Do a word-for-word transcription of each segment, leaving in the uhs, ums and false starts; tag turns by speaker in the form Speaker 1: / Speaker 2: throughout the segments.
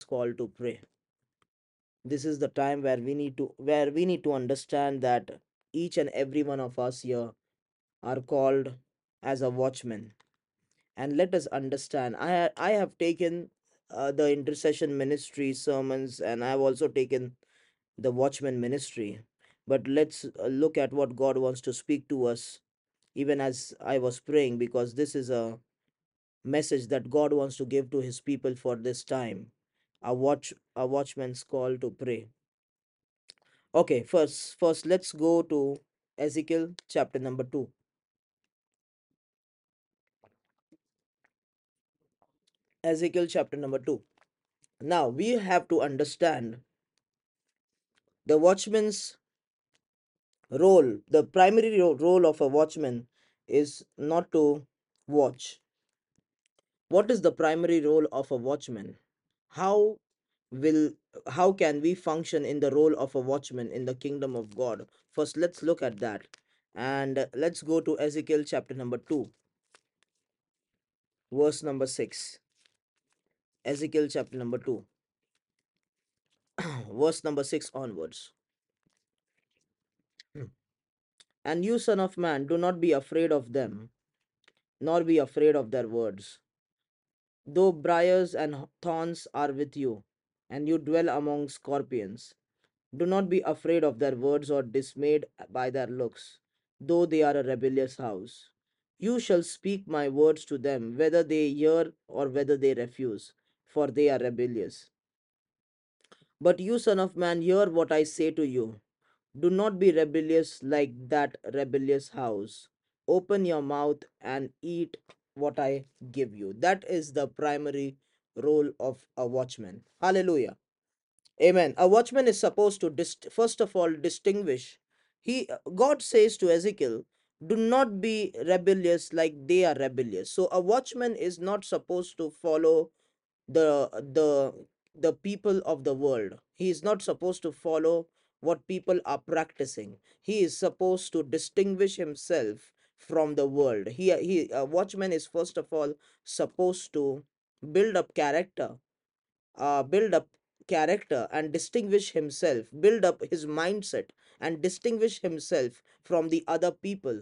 Speaker 1: called to pray. This is the time where we need to where we need to understand that each and every one of us here are called as a watchman. And let us understand, i ha- i have taken uh, the intercession ministry sermons, and I have also taken the watchman ministry. But let's uh, look at what God wants to speak to us even as I was praying, because this is a message that God wants to give to his people for this time. A watch a watchman's call to pray. Okay, first first let's go to Ezekiel chapter number two. Ezekiel chapter number two. Now we have to understand the watchman's role. The primary ro- role of a watchman is not to watch. What is the primary role of a watchman? How will how can we function in the role of a watchman in the kingdom of God? First, let's look at that. And uh, let's go to Ezekiel chapter number two, verse number six. Ezekiel chapter number two, verse number six onwards. And you, son of man, do not be afraid of them, nor be afraid of their words. Though briars and thorns are with you, and you dwell among scorpions, do not be afraid of their words or dismayed by their looks, though they are a rebellious house. You shall speak my words to them, whether they hear or whether they refuse, for they are rebellious. But you, son of man, hear what I say to you. Do not be rebellious like that rebellious house. Open your mouth and eat what I give you. That is the primary role of a watchman. Hallelujah. Amen. A watchman is supposed to dist- first of all distinguish. He God says to Ezekiel, do not be rebellious like they are rebellious. So a watchman is not supposed to follow the the the people of the world. He is not supposed to follow what people are practicing. He is supposed to distinguish himself from the world. He he a watchman is first of all supposed to build up character, uh, build up character and distinguish himself, build up his mindset and distinguish himself from the other people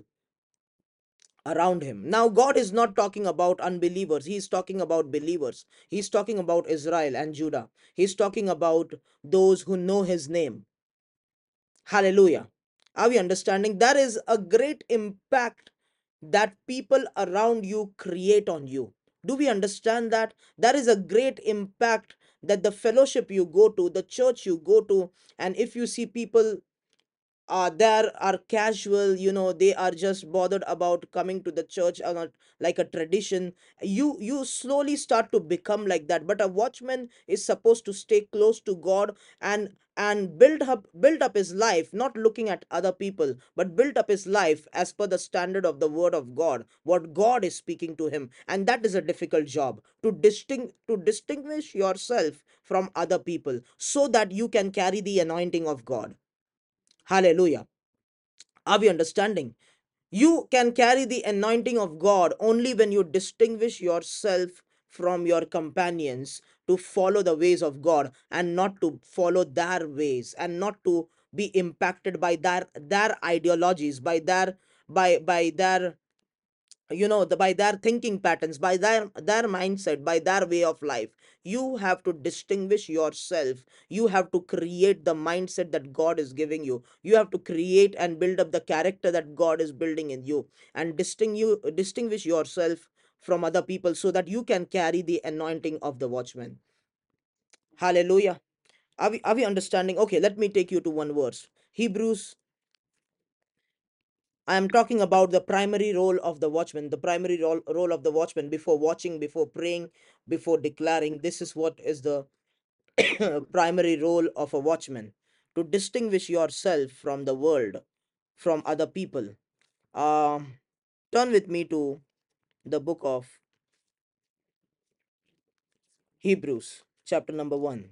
Speaker 1: around him. Now, God is not talking about unbelievers, He is talking about believers. He's talking about Israel and Judah. He's talking about those who know His name. Hallelujah. Are we understanding? There is a great impact that people around you create on you. Do we understand that? There is a great impact that the fellowship you go to, the church you go to, and if you see people uh, there are casual, you know, they are just bothered about coming to the church or not, like a tradition, you you slowly start to become like that. But a watchman is supposed to stay close to God and and build up build up his life, not looking at other people, but build up his life as per the standard of the word of God, what God is speaking to him. And that is a difficult job, to distinct to distinguish yourself from other people so that you can carry the anointing of God. Hallelujah. Are we understanding? You can carry the anointing of God only when you distinguish yourself from your companions to follow the ways of God and not to follow their ways and not to be impacted by their their ideologies, by their by by their you know the by their thinking patterns, by their their mindset, by their way of life. You have to distinguish yourself. You have to create the mindset that God is giving you. You have to create and build up the character that God is building in you, and distinguish distinguish yourself from other people so that you can carry the anointing of the watchman. Hallelujah. Are we, are we understanding? Okay, let me take you to one verse. Hebrews. I am talking about the primary role of the watchman, the primary role, role of the watchman before watching, before praying, before declaring. This is what is the primary role of a watchman, to distinguish yourself from the world, from other people. Um, Turn with me to the book of Hebrews, chapter number one.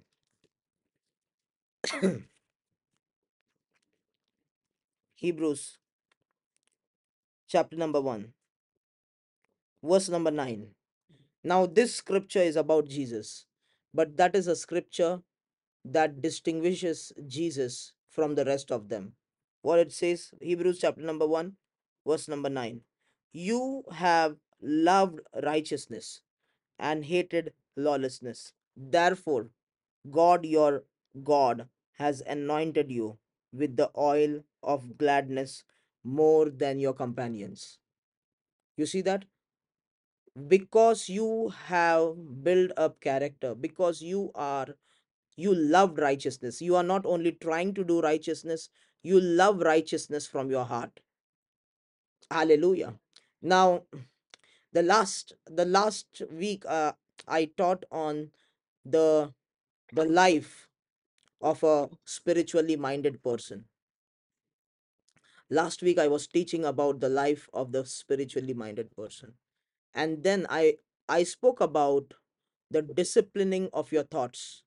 Speaker 1: Hebrews, chapter number one, verse number nine. Now, this scripture is about Jesus. but that is a scripture that distinguishes Jesus from the rest of them. What it says, Hebrews chapter number one, verse number nine. You have loved righteousness and hated lawlessness. Therefore, God your God has anointed you with the oil of gladness more than your companions. You see that? Because you have built up character, because you are you loved righteousness. You are not only trying to do righteousness, you love righteousness from your heart. Hallelujah. Now, the last the last week, uh, I taught on the the life of a spiritually minded person. Last week I was teaching about the life of the spiritually minded person, and then i i spoke about the disciplining of your thoughts.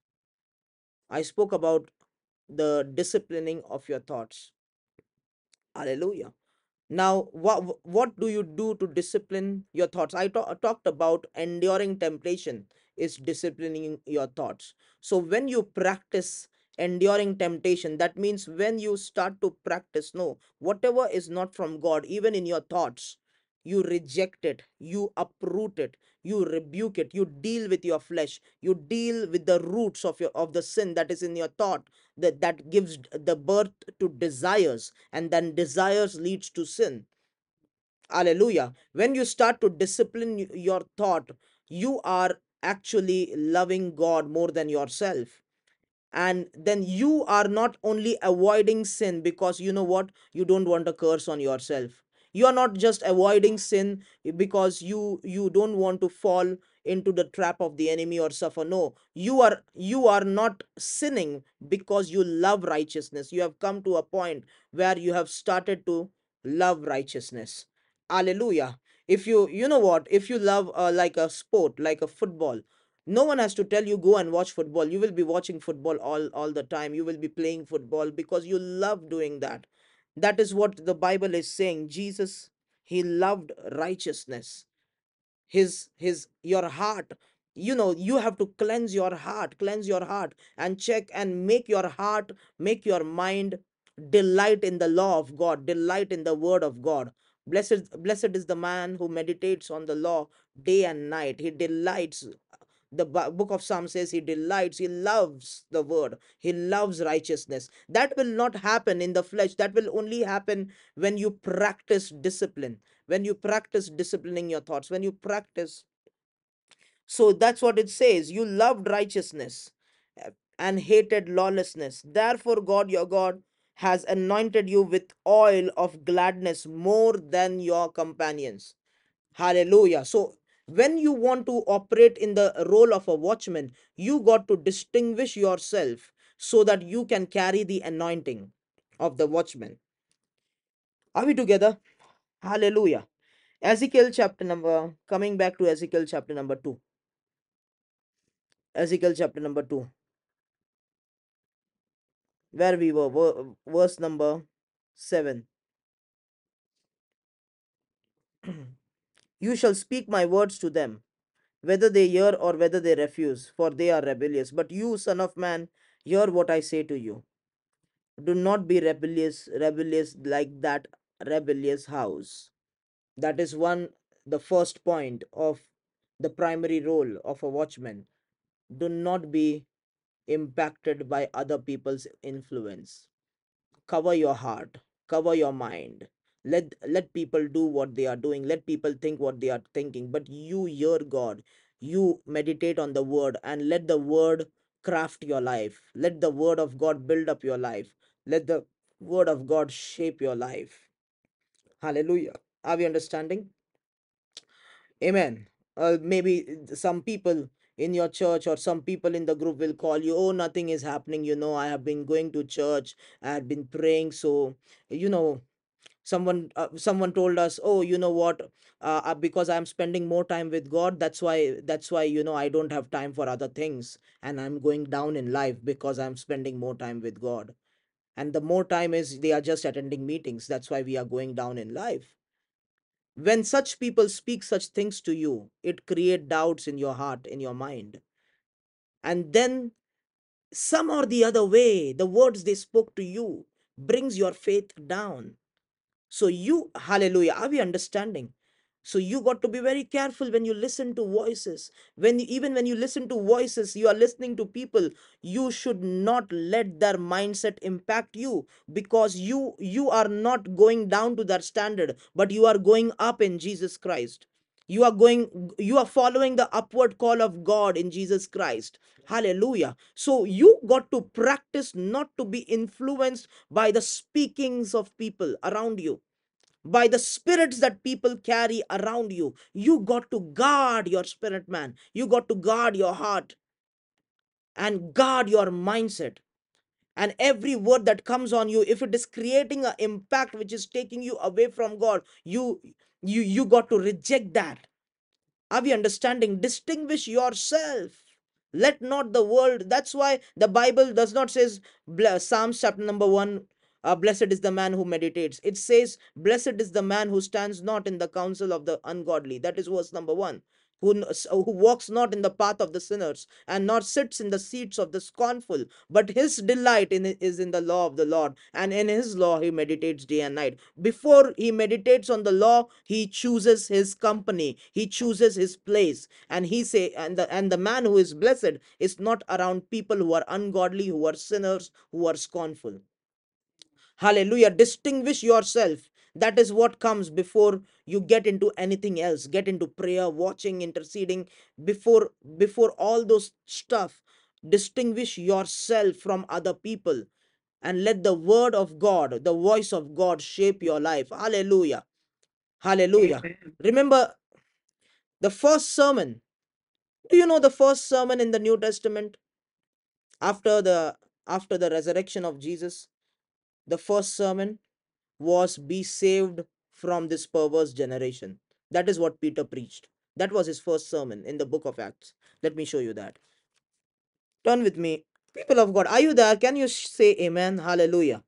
Speaker 1: I spoke about the disciplining of your thoughts. Hallelujah. Now, what what do you do to discipline your thoughts? I ta- talked about enduring temptation is disciplining your thoughts. So when you practice enduring temptation, that means when you start to practice, no, whatever is not from God, even in your thoughts, you reject it, you uproot it, you rebuke it, you deal with your flesh, you deal with the roots of your of the sin that is in your thought, that that gives the birth to desires, and then desires leads to sin. Hallelujah. When you start to discipline y- your thought, you are actually loving God more than yourself. And then you are not only avoiding sin because you know what, you don't want a curse on yourself. You are not just avoiding sin because you you don't want to fall into the trap of the enemy or suffer. No, you are you are not sinning because you love righteousness. You have come to a point where you have started to love righteousness. Hallelujah. If you you know what, if you love uh, like a sport, like a football, no one has to tell you go and watch football. You will be watching football all all the time. You will be playing football because you love doing that. That is what the Bible is saying. Jesus, he loved righteousness. His his your heart, you know, you have to cleanse your heart, cleanse your heart and check and make your heart, make your mind delight in the law of God, delight in the word of God. Blessed blessed is the man who meditates on the law day and night. He delights. The book of Psalm says he delights, he loves the word, he loves righteousness. That will not happen in the flesh. That will only happen when you practice discipline, when you practice disciplining your thoughts, when you practice. So that's what it says. You loved righteousness uh, and hated lawlessness. Therefore, God your God has anointed you with oil of gladness more than your companions. Hallelujah. So when you want to operate in the role of a watchman, you got to distinguish yourself so that you can carry the anointing of the watchman. Are we together? Hallelujah. Ezekiel chapter number, coming back to Ezekiel chapter number two. Ezekiel chapter number two, where we were, ver- verse number seven. You shall speak my words to them, whether they hear or whether they refuse, for they are rebellious. But you, son of man, hear what I say to you. Do not be rebellious, rebellious like that rebellious house. That is one, the first point of the primary role of a watchman. Do not be impacted by other people's influence. Cover your heart, cover your mind. Let let people do what they are doing, let people think what they are thinking, but you hear God, you meditate on the word, and let the word craft your life. Let the word of God build up your life. Let the word of God shape your life. Hallelujah. Are we understanding? Amen. Uh, maybe some people in your church or some people in the group will call you, oh, nothing is happening, you know, I have been going to church, I have been praying, so you know, someone uh, someone told us, oh, you know what, uh, uh, because I'm spending more time with God, that's why that's why you know, I don't have time for other things, and I'm going down in life because I'm spending more time with God. And the more time is they are just attending meetings, that's why we are going down in life. When such people speak such things to you, it create doubts in your heart, in your mind. and then some or the other way the words they spoke to you brings your faith down. So you, hallelujah, are we understanding? So you got to be very careful when you listen to voices. When you, even when you listen to voices, you are listening to people. You should not let their mindset impact you, because you you are not going down to that standard, but you are going up in Jesus Christ. You are going, you are following the upward call of God in Jesus Christ. Hallelujah. So you got to practice not to be influenced by the speakings of people around you, by the spirits that people carry around you. You got to guard your spirit, man. You got to guard your heart and guard your mindset. And every word that comes on you, if it is creating an impact which is taking you away from God, you you you got to reject that. Are we understanding? Distinguish yourself. Let not the world. That's why the Bible does not says, Psalms chapter number one, uh, blessed is the man who meditates. It says, blessed is the man who stands not in the counsel of the ungodly. That is verse number one. Who, who walks not in the path of the sinners, and nor sits in the seats of the scornful, but his delight in is in the law of the Lord, and in his law he meditates day and night. Before he meditates on the law, he chooses his company, he chooses his place. And he say, and the and the man who is blessed is not around people who are ungodly, who are sinners, who are scornful. Hallelujah. Distinguish yourself. That is what comes before you get into anything else. Get into prayer, watching, interceding. Before before all those stuff, distinguish yourself from other people, and let the word of God, the voice of God, shape your life. Hallelujah. Hallelujah. Amen. Remember the first sermon. Do you know the first sermon in the New Testament after the after the resurrection of Jesus? The first sermon was, be saved from this perverse generation. That is what Peter preached. That was his first sermon in the book of Acts. Let me show you that. Turn with me. People of God, are you there? Can you say amen? Hallelujah.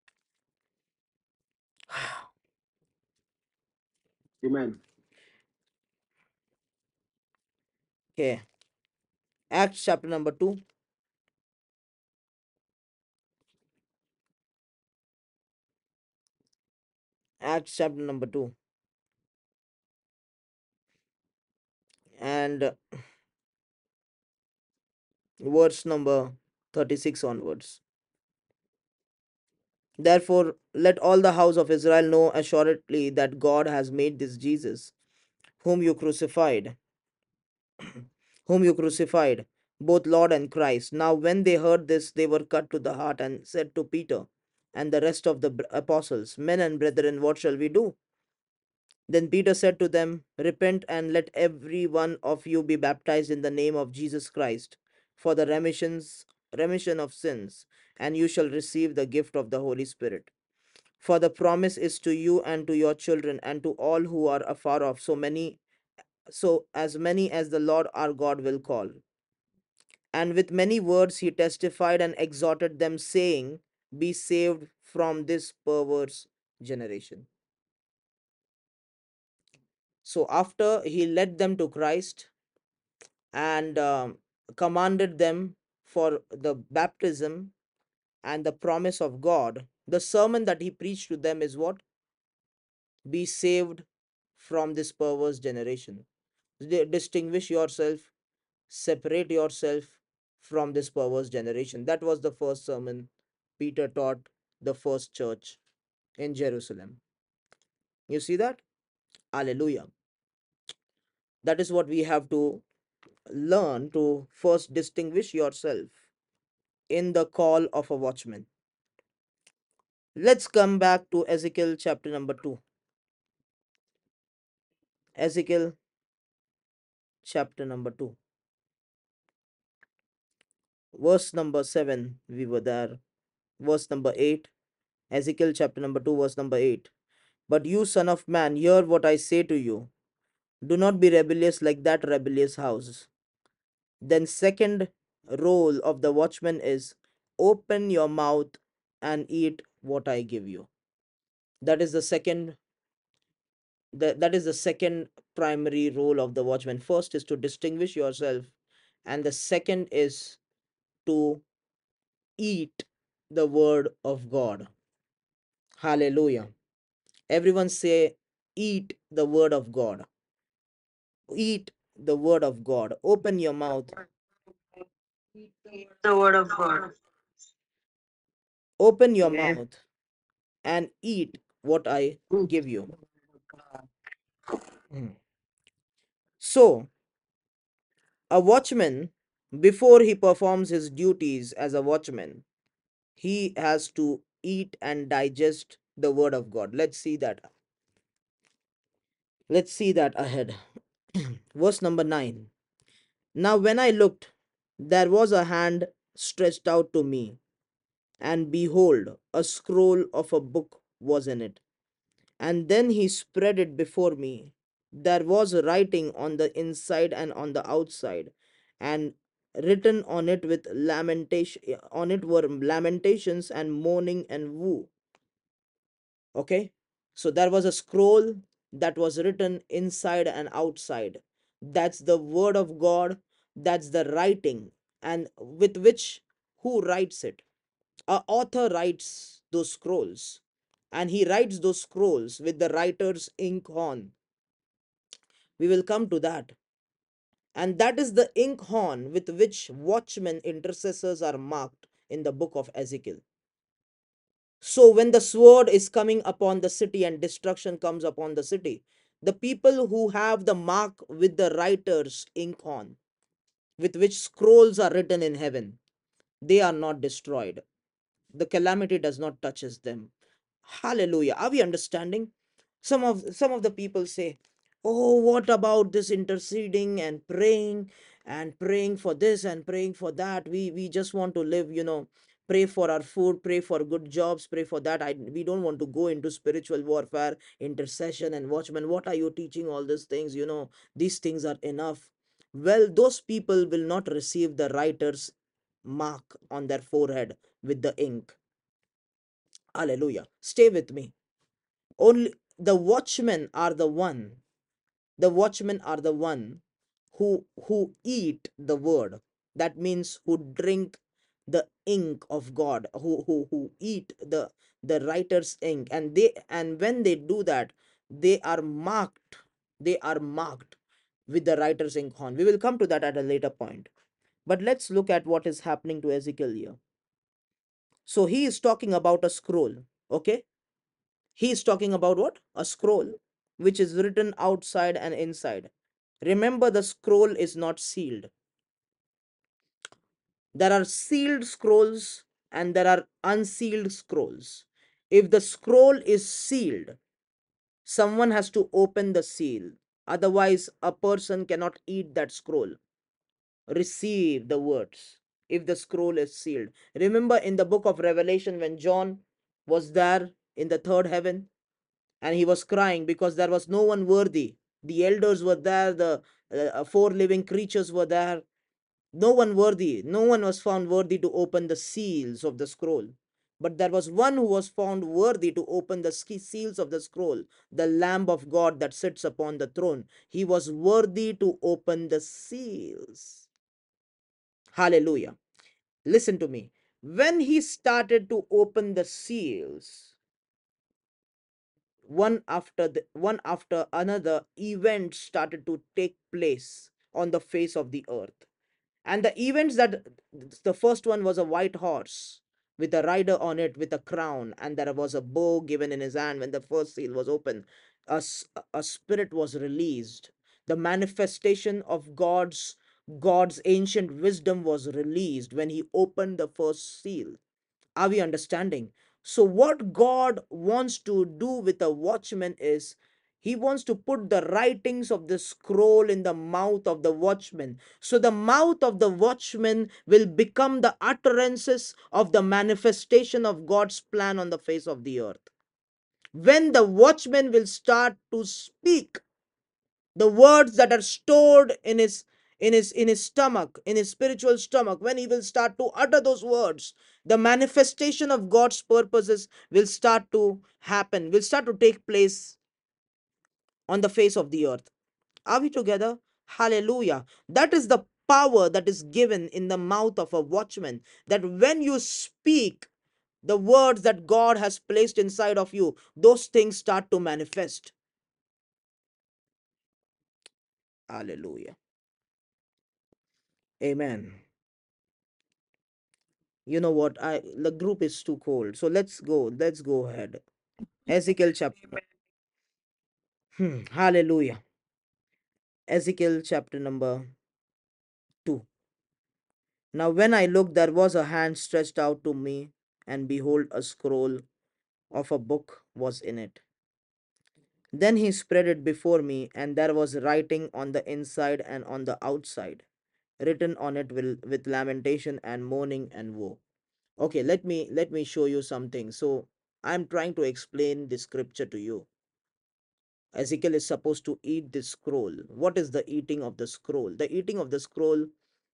Speaker 1: Amen. Okay. Acts chapter number two. Acts chapter number two. And verse number thirty-six onwards. Therefore, let all the house of Israel know assuredly that God has made this Jesus, whom you crucified, whom you crucified, both Lord and Christ. Now, when they heard this, they were cut to the heart and said to Peter and the rest of the b- apostles, Men and brethren, what shall we do? Then Peter said to them, Repent and let every one of you be baptized in the name of Jesus Christ for the remissions, remission of sins, and you shall receive the gift of the Holy Spirit. For the promise is to you and to your children and to all who are afar off, so many, so as many as the Lord our God will call. And with many words he testified and exhorted them, saying, Be saved from this perverse generation. So after he led them to Christ and um, commanded them for the baptism and the promise of God, the sermon that he preached to them is what? Be saved from this perverse generation. Distinguish yourself, separate yourself from this perverse generation. That was the first sermon Peter taught the first church in Jerusalem. You see that? Hallelujah. That is what we have to learn, to first distinguish yourself in the call of a watchman. Let's come back to Ezekiel chapter number two. Ezekiel chapter number two. Verse number seven, we were there. Verse number eight. Ezekiel chapter number two, verse number eight. But you, son of man, hear what I say to you. Do not be rebellious like that rebellious house. Then, second role of the watchman is, open your mouth and eat what I give you. That is the second that, that is the second primary role of the watchman. First is to distinguish yourself, and the second is to eat the word of God. Hallelujah. Everyone say, eat the word of God. Eat the word of God. Open your mouth.
Speaker 2: The word of God.
Speaker 1: Open your
Speaker 2: Yes.
Speaker 1: mouth and eat what I give you. Mm. So, a watchman, before he performs his duties as a watchman, he has to eat and digest the word of God. Let's see that. Let's see that ahead. Verse number nine. Now, when I looked, there was a hand stretched out to me, and behold, a scroll of a book was in it. And then he spread it before me. There was writing on the inside and on the outside, and written on it with lamentation on it were lamentations and mourning and woe. Okay, so there was a scroll that was written inside and outside. That's the word of God, that's the writing, and with which, who writes it? A author writes those scrolls, and he writes those scrolls with the writer's ink on. We will come to that. And that is the ink horn with which watchmen intercessors are marked in the book of Ezekiel. So when the sword is coming upon the city and destruction comes upon the city, the people who have the mark with the writer's ink horn, with which scrolls are written in heaven, they are not destroyed. The calamity does not touches them. Hallelujah. Are we understanding? Some of some of the people say, oh, what about this interceding and praying and praying for this and praying for that? We we just want to live, you know pray for our food, pray for good jobs, pray for that. I we don't want to go into spiritual warfare, intercession and watchman. What are you teaching all these things? You know these things are enough. Well, those people will not receive the writer's mark on their forehead with the ink. Hallelujah. Stay with me. Only the watchmen are the one. The watchmen are the one who who eat the word. That means who drink the ink of God, who who who eat the the writer's ink, and they and when they do that, they are marked. They are marked with the writer's ink on. We will come to that at a later point. But let's look at what is happening to Ezekiel here. So he is talking about a scroll. Okay, he is talking about what? A scroll which is written outside and inside. Remember, the scroll is not sealed. There are sealed scrolls and there are unsealed scrolls. If the scroll is sealed, someone has to open the seal. Otherwise, a person cannot eat that scroll, receive the words, if the scroll is sealed. Remember in the book of Revelation, when John was there in the third heaven, and he was crying because there was no one worthy. The elders were there, the uh, four living creatures were there. No one worthy, no one was found worthy to open the seals of the scroll. But there was one who was found worthy to open the seals of the scroll, the Lamb of God that sits upon the throne. He was worthy to open the seals. Hallelujah. Listen to me. When he started to open the seals, one after the one after another, events started to take place on the face of the earth. And the events, that the first one was a white horse with a rider on it with a crown, and there was a bow given in his hand. When the first seal was opened, a, a spirit was released. The manifestation of god's god's ancient wisdom was released when he opened the first seal. Are we understanding? So, what God wants to do with a watchman is he wants to put the writings of the scroll in the mouth of the watchman. So, the mouth of the watchman will become the utterances of the manifestation of God's plan on the face of the earth. When the watchman will start to speak the words that are stored in his in his in his stomach, in his spiritual stomach, when he will start to utter those words, the manifestation of God's purposes will start to happen, will start to take place on the face of the earth. Are we together? Hallelujah. That is the power that is given in the mouth of a watchman, that when you speak the words that God has placed inside of you, those things start to manifest. Hallelujah. Amen. You know what? I the group is too cold. So let's go. Let's go ahead. Ezekiel chapter. Hmm, hallelujah. Ezekiel chapter number two. Now when I looked, there was a hand stretched out to me, and behold, a scroll of a book was in it. Then he spread it before me, and there was writing on the inside and on the outside, written on it with, with lamentation and mourning and woe. Okay, let me let me show you something. So I'm trying to explain the scripture to you. Ezekiel is supposed to eat this scroll. What is the eating of the scroll? The eating of the scroll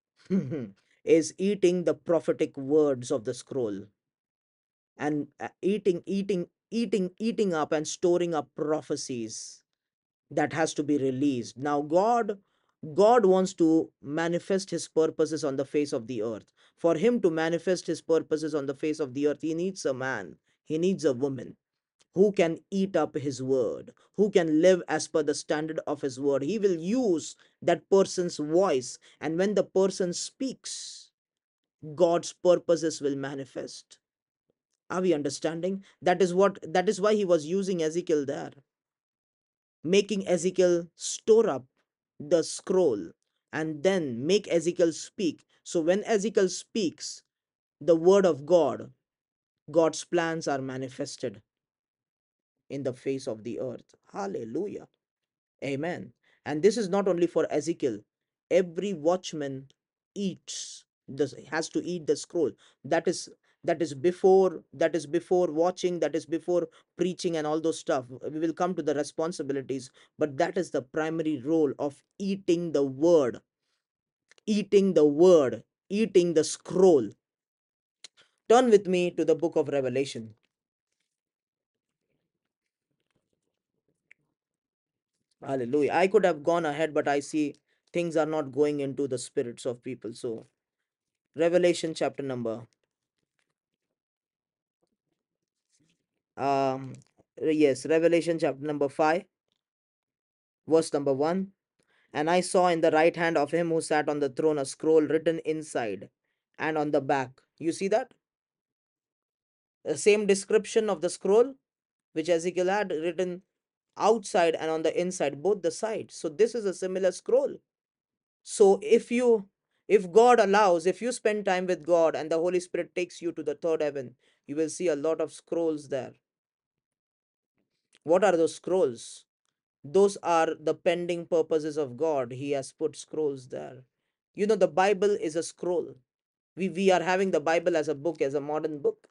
Speaker 1: is eating the prophetic words of the scroll, and uh, eating eating eating eating up and storing up prophecies that has to be released. Now god god wants to manifest his purposes on the face of the earth. For him to manifest his purposes on the face of the earth, he needs a man, he needs a woman who can eat up his word, who can live as per the standard of his word. He will use that person's voice, and when the person speaks, God's purposes will manifest. Are we understanding? That is what that is why he was using Ezekiel there, making Ezekiel store up the scroll and then make Ezekiel speak. So when Ezekiel speaks the word of God, God's plans are manifested in the face of the earth. Hallelujah. Amen. And this is not only for Ezekiel. Every watchman eats this, has to eat the scroll. That is that is before that is before watching, that is before preaching and all those stuff. We will come to the responsibilities, but that is the primary role of eating the word, eating the word, eating the scroll. Turn with me to the book of Revelation. Hallelujah. I could have gone ahead, but I see things are not going into the spirits of people. So Revelation chapter number um yes, Revelation chapter number five, verse number one. And I saw in the right hand of him who sat on the throne a scroll written inside and on the back. You see that? The same description of the scroll which Ezekiel had written outside and on the inside, both the sides. So this is a similar scroll. So if you if God allows, if you spend time with God and the Holy Spirit takes you to the third heaven, you will see a lot of scrolls there. What are those scrolls? Those are the pending purposes of God. He has put scrolls there. You know, the Bible is a scroll. We, we are having the Bible as a book, as a modern book,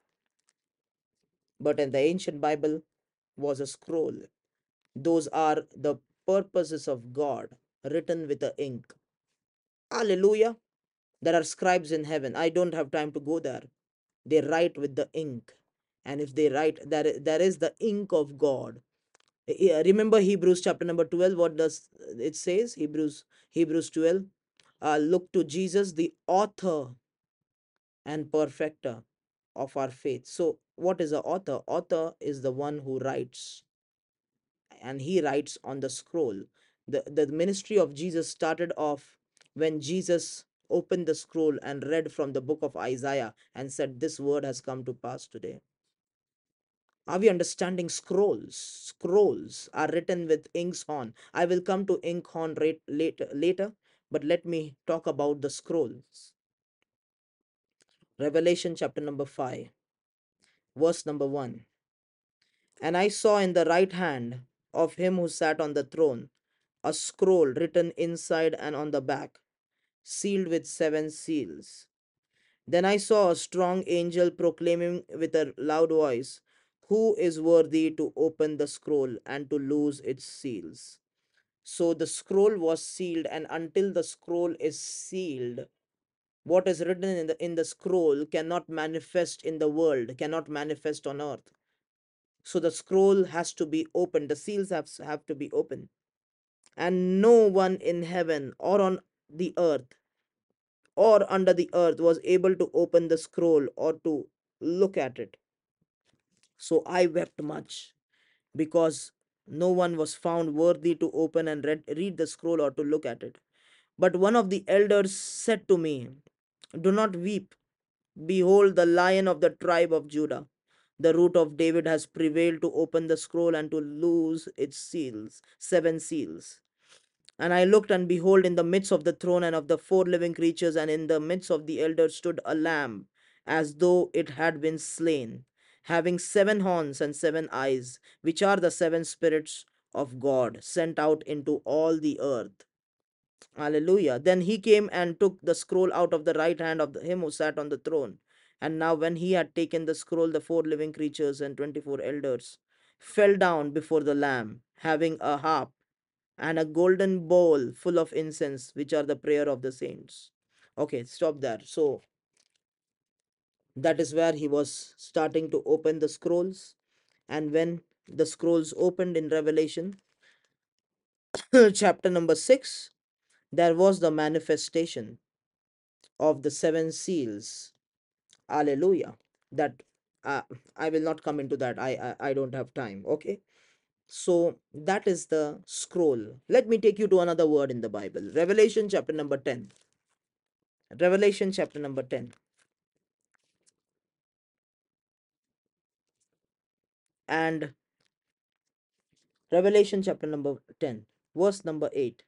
Speaker 1: but in the ancient Bible was a scroll. Those are the purposes of God written with the ink. Hallelujah. There are scribes in heaven. I don't have time to go there. They write with the ink. And if they write, there, there is the ink of God. Yeah, remember Hebrews chapter number twelve, what does it says? Hebrews Hebrews twelve. Uh, look to Jesus, the author and perfecter of our faith. So what is the author? Author is the one who writes, and he writes on the scroll. The, the ministry of Jesus started off when Jesus opened the scroll and read from the book of Isaiah and said, this word has come to pass today. Are we understanding? Scrolls? Scrolls are written with inkhorn. I will come to inkhorn rate later, later, but let me talk about the scrolls. Revelation chapter number five, verse number one. And I saw in the right hand of him who sat on the throne a scroll written inside and on the back, sealed with seven seals. Then I saw a strong angel proclaiming with a loud voice, who is worthy to open the scroll and to loose its seals? So the scroll was sealed, and until the scroll is sealed, what is written in the in the scroll cannot manifest in the world, cannot manifest on earth. So the scroll has to be opened, the seals have, have to be opened. And no one in heaven or on the earth or under the earth was able to open the scroll or to look at it. So I wept much, because no one was found worthy to open and read, read the scroll or to look at it. But one of the elders said to me, "Do not weep. Behold, the Lion of the tribe of Judah, the root of David, has prevailed to open the scroll and to loose its seals, seven seals." And I looked, and behold, in the midst of the throne and of the four living creatures, and in the midst of the elders, stood a lamb, as though it had been slain, having seven horns and seven eyes, which are the seven spirits of God sent out into all the earth. Hallelujah. Then he came and took the scroll out of the right hand of the- him who sat on the throne. And now, when he had taken the scroll, the four living creatures and twenty-four elders fell down before the Lamb, having a harp and a golden bowl full of incense, which are the prayer of the saints. Okay, stop there. So, that is where he was starting to open the scrolls. And when the scrolls opened in Revelation chapter number six, there was the manifestation of the seven seals. Hallelujah. That uh, I will not come into that. I, I I don't have time. Okay. So that is the scroll. Let me take you to another word in the Bible. Revelation chapter number ten. Revelation chapter number ten. And Revelation chapter number ten, verse number eight.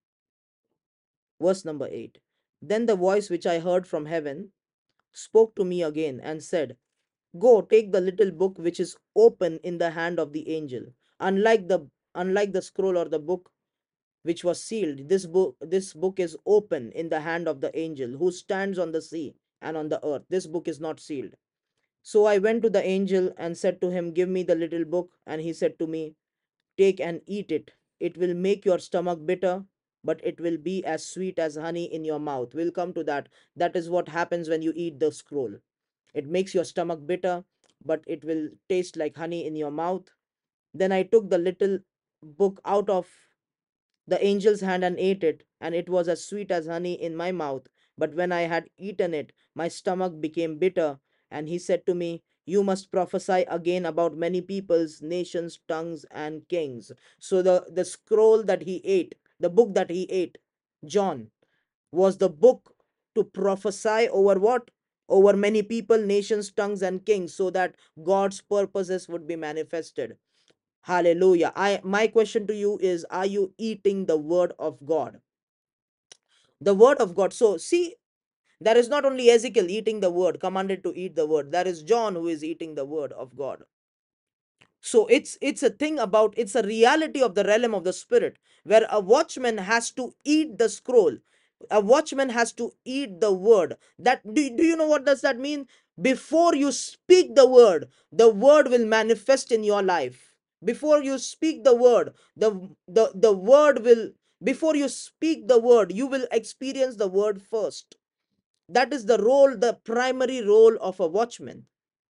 Speaker 1: Verse number eight. Then the voice which I heard from heaven spoke to me again and said, "Go, take the little book which is open in the hand of the angel. Unlike the unlike the scroll or the book which was sealed, this book this book is open in the hand of the angel who stands on the sea and on the earth. This book is not sealed." So I went to the angel and said to him, "Give me the little book." And he said to me, "Take and eat it. It will make your stomach bitter, but it will be as sweet as honey in your mouth." We'll come to that. That is what happens when you eat the scroll. It makes your stomach bitter, but it will taste like honey in your mouth. Then I took the little book out of the angel's hand and ate it, and it was as sweet as honey in my mouth. But when I had eaten it, my stomach became bitter. And he said to me, "You must prophesy again about many peoples, nations, tongues, and kings." So the, the scroll that he ate, the book that he ate, John, was the book to prophesy over what? Over many people, nations, tongues, and kings, so that God's purposes would be manifested. Hallelujah. I my question to you is, are you eating the word of God? The word of God. So see, there is not only Ezekiel eating the word, commanded to eat the word. There is John who is eating the word of God. So it's it's a thing about, it's a reality of the realm of the spirit, where a watchman has to eat the scroll. A watchman has to eat the word. That do, do you know what does that mean? Before you speak the word, the word will manifest in your life. Before you speak the word, the the, the word will, before you speak the word, you will experience the word first. That is the role, the primary role of a watchman.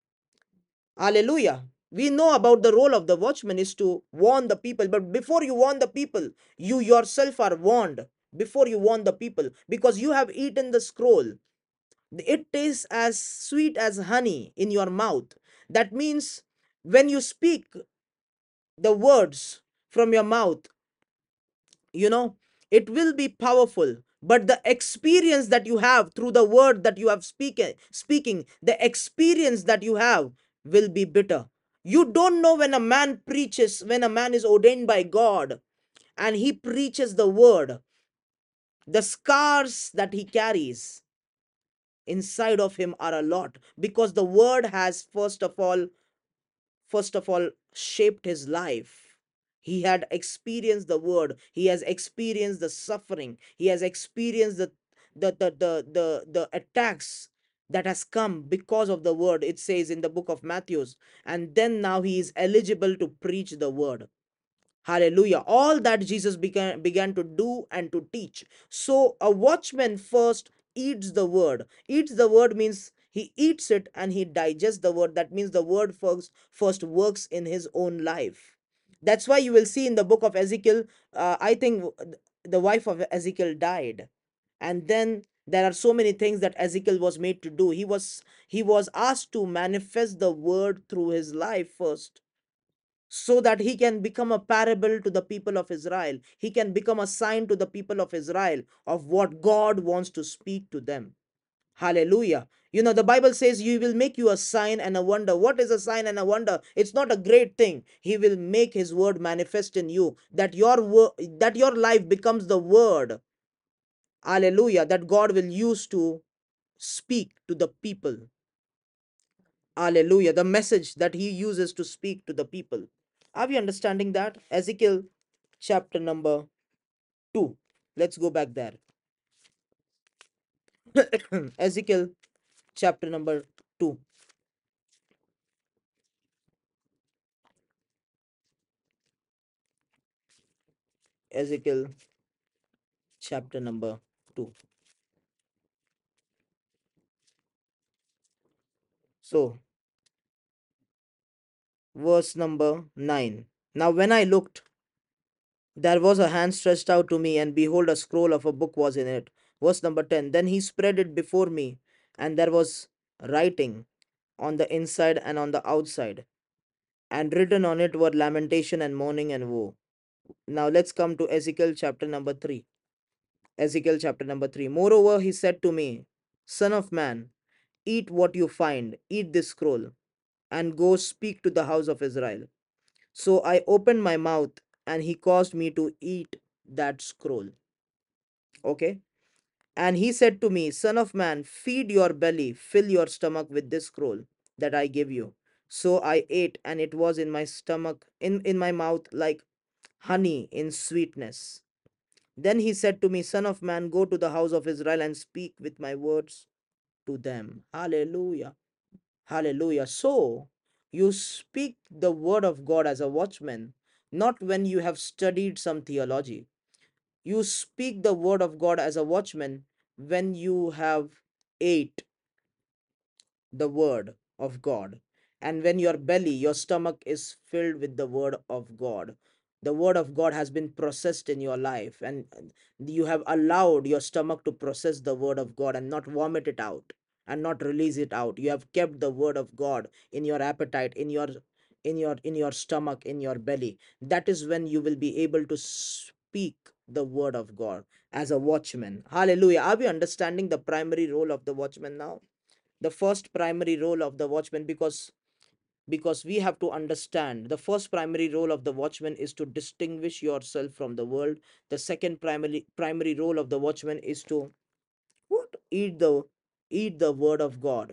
Speaker 1: Hallelujah. We know about the role of the watchman is to warn the people, but before you warn the people, you yourself are warned. Before you warn the people, because you have eaten the scroll, it tastes as sweet as honey in your mouth. That means when you speak the words from your mouth, you know, it will be powerful, but the experience that you have through the word that you have speaking speaking the experience that you have will be bitter. You don't know, when a man preaches, when a man is ordained by God and he preaches the word, the scars that he carries inside of him are a lot, because the word has first of all first of all shaped his life. He had experienced the word, he has experienced the suffering, he has experienced the the the the the, the attacks that has come because of the word, it says in the book of Matthews. And then now he is eligible to preach the word. Hallelujah. All that Jesus began, began to do and to teach. So a watchman first eats the word. Eats the word means he eats it and he digests the word. That means the word first, first works in his own life. That's why you will see in the book of Ezekiel, uh, I think the wife of Ezekiel died. And then There are so many things that Ezekiel was made to do. He was he was asked to manifest the word through his life first, so that he can become a parable to the people of Israel. He can become a sign to the people of Israel of what God wants to speak to them. Hallelujah. You know, the Bible says, "You will make you a sign and a wonder." What is a sign and a wonder? It's not a great thing. He will make his word manifest in you, that your word, that your life becomes the word. Hallelujah. That God will use to speak to the people. Hallelujah. The message that he uses to speak to the people. Are we understanding that? Ezekiel chapter number two. Let's go back there. Ezekiel chapter number two. Ezekiel chapter number two. So, verse number nine. Now, when I looked, there was a hand stretched out to me, and behold, a scroll of a book was in it. Verse number ten. Then he spread it before me, and there was writing on the inside and on the outside, and written on it were lamentation and mourning and woe. Now, let's come to Ezekiel chapter number three. Ezekiel chapter number three. Moreover, he said to me, Son of man, eat what you find, eat this scroll, and go speak to the house of Israel. So I opened my mouth, and he caused me to eat that scroll. Okay. And he said to me, Son of man, feed your belly, fill your stomach with this scroll that I give you. So I ate, and it was in my stomach, in, in my mouth, like honey in sweetness. Then he said to me, Son of man, go to the house of Israel and speak with my words to them. Hallelujah. Hallelujah. So you speak the word of God as a watchman, not when you have studied some theology. You speak the word of God as a watchman when you have ate the word of God. And when your belly, your stomach is filled with the word of God, the word of God has been processed in your life, and you have allowed your stomach to process the word of God and not vomit it out and not release it out. You have kept the word of God in your appetite, in your in your in your stomach, in your belly. That is when you will be able to speak the word of God as a watchman. Hallelujah. Are we understanding the primary role of the watchman now? The first primary role of the watchman, because because we have to understand, the first primary role of the watchman is to distinguish yourself from the world. The second primary primary role of the watchman is to what eat the eat the word of God.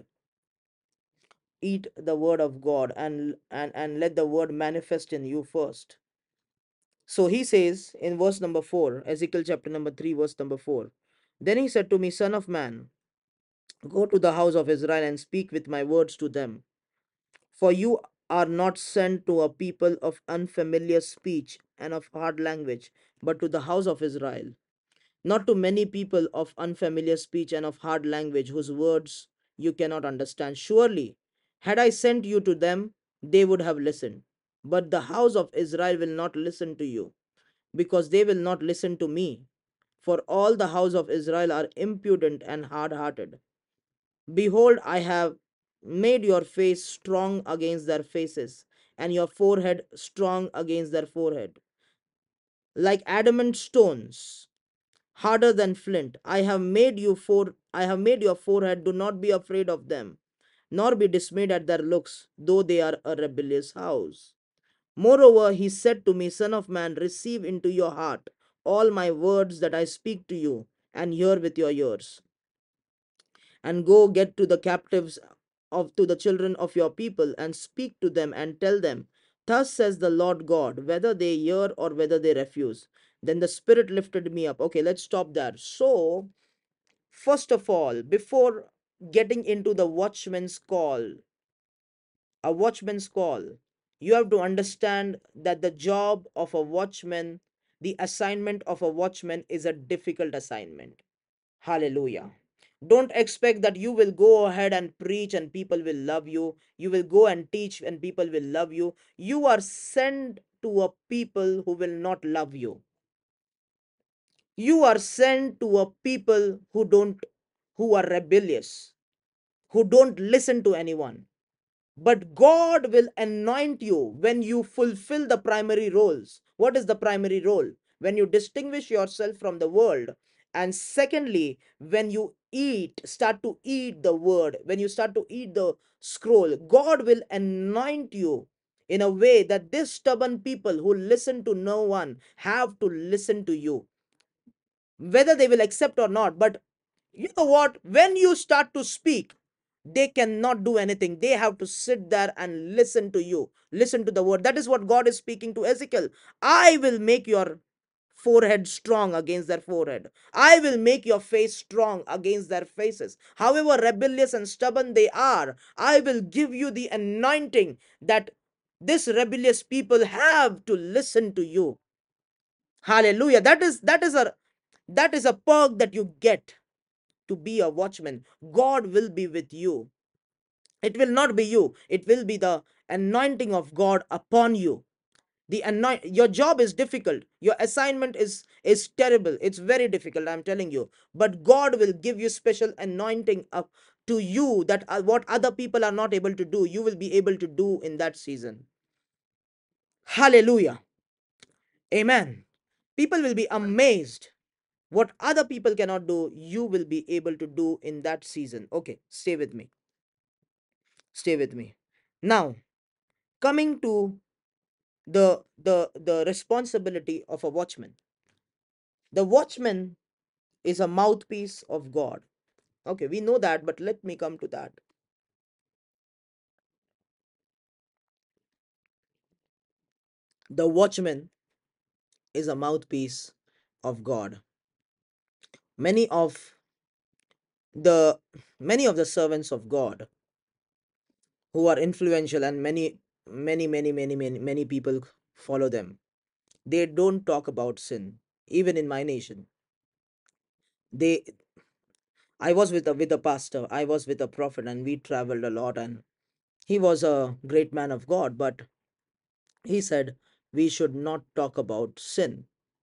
Speaker 1: Eat the word of God, and and and let the word manifest in you first. So he says in verse number four, Ezekiel chapter number three, verse number four. Then he said to me, Son of man, go to the house of Israel and speak with my words to them. For you are not sent to a people of unfamiliar speech and of hard language, but to the house of Israel. Not to many people of unfamiliar speech and of hard language, whose words you cannot understand. Surely, had I sent you to them, they would have listened. But the house of Israel will not listen to you, because they will not listen to me. For all the house of Israel are impudent and hard hearted. Behold, I have made your face strong against their faces, and your forehead strong against their forehead. Like adamant stones, harder than flint, I have made you for I have made your forehead. Do not be afraid of them, nor be dismayed at their looks, though they are a rebellious house. Moreover, he said to me, Son of man, receive into your heart all my words that I speak to you, and hear with your ears, and go get to the captives of to the children of your people, and speak to them and tell them, thus says the Lord God, whether they hear or whether they refuse. Then the Spirit lifted me up. Okay, let's stop there. So first of all, before getting into the watchman's call, a watchman's call, you have to understand that the job of a watchman, the assignment of a watchman, is a difficult assignment. Hallelujah. Don't expect that you will go ahead and preach and people will love you. You will go and teach and people will love you. You are sent to a people who will not love you. You are sent to a people who don't. who are rebellious, who don't listen to anyone. But God will anoint you when you fulfill the primary roles. What is the primary role? When you distinguish yourself from the world. And secondly, when you eat, start to eat the word, when you start to eat the scroll, God will anoint you in a way that these stubborn people who listen to no one have to listen to you, whether they will accept or not. But you know what? When you start to speak, they cannot do anything. They have to sit there and listen to you, listen to the word. That is what God is speaking to Ezekiel. I will make your forehead strong against their forehead. I will make your face strong against their faces. However rebellious and stubborn they are, I will give you the anointing that this rebellious people have to listen to you. Hallelujah. That is that is a that is a perk that you get to be a watchman. God will be with you. It will not be you, it will be the anointing of God upon you. The anoint Your job is difficult, your assignment is is terrible, it's very difficult, I'm telling you. But God will give you special anointing up to you, that uh, what other people are not able to do, you will be able to do in that season. Hallelujah. Amen. People will be amazed. What other people cannot do, you will be able to do in that season. Okay, stay with me. Stay with me. Now, coming to the the the responsibility of a watchman. The watchman is a mouthpiece of God. Okay, we know that, but let me come to that. The watchman is a mouthpiece of God. Many of the many of the servants of God who are influential, and many many many many many many people follow them, they don't talk about sin. Even in my nation, they I was with a with a pastor, I was with a prophet, and we traveled a lot, and he was a great man of God, but he said we should not talk about sin.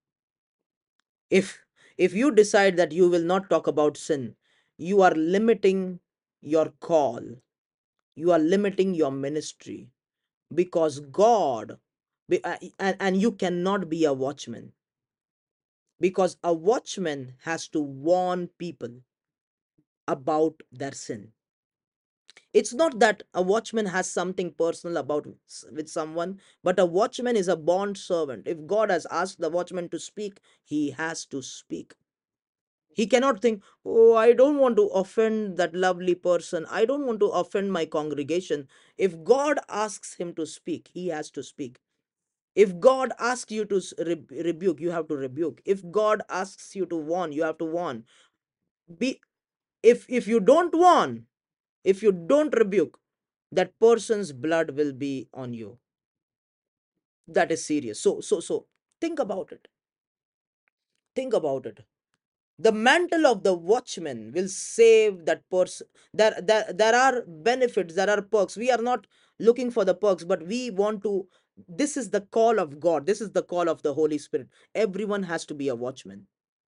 Speaker 1: if if you decide that you will not talk about sin, you are limiting your call, you are limiting your ministry, because God be- uh, and, and you cannot be a watchman, because a watchman has to warn people about their sin. It's not that a watchman has something personal about s- with someone, but a watchman is a bond servant. If God has asked the watchman to speak, he has to speak. He cannot think, oh, I don't want to offend that lovely person, I don't want to offend my congregation. If God asks him to speak, he has to speak. If God asks you to s- re- rebuke, you have to rebuke. If God asks you to warn, you have to warn. Be if if you don't warn, if you don't rebuke, that person's blood will be on you. That is serious. So so so think about it. Think about it. The mantle of the watchman will save that person. There, there there are benefits, there are perks. We are not looking for the perks, but we want to. This is the call of God, this is the call of the Holy Spirit. Everyone has to be a watchman